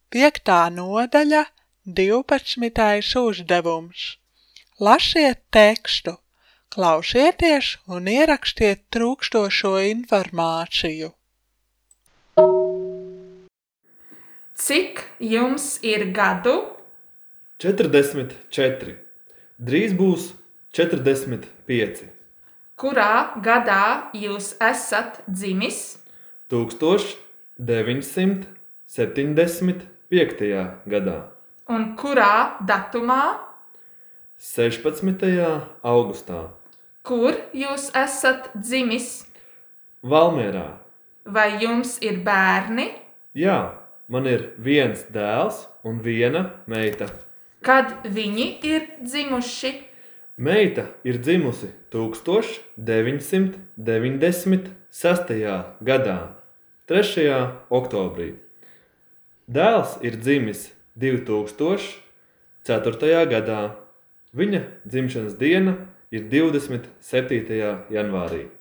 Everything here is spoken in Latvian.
5. nodaļa, 12. uzdevums. Lasiet tekstu, klausieties un ierakstiet trūkstošo informāciju. Cik jums ir gadu? 44. Drīz būs 45. Kurā gadā jūs esat dzimis? 1975. gadā. Un kurā datumā? 16. augustā. Kur jūs esat dzimis? Valmierā. Vai jums ir bērni? Jā, man ir viens dēls un viena meita. Kad viņi ir dzimuši? Meita ir dzimusi 1996. gadā, 3. oktobrī. Dēls ir dzimis 2004. gadā. Viņa dzimšanas diena ir 27. janvārī.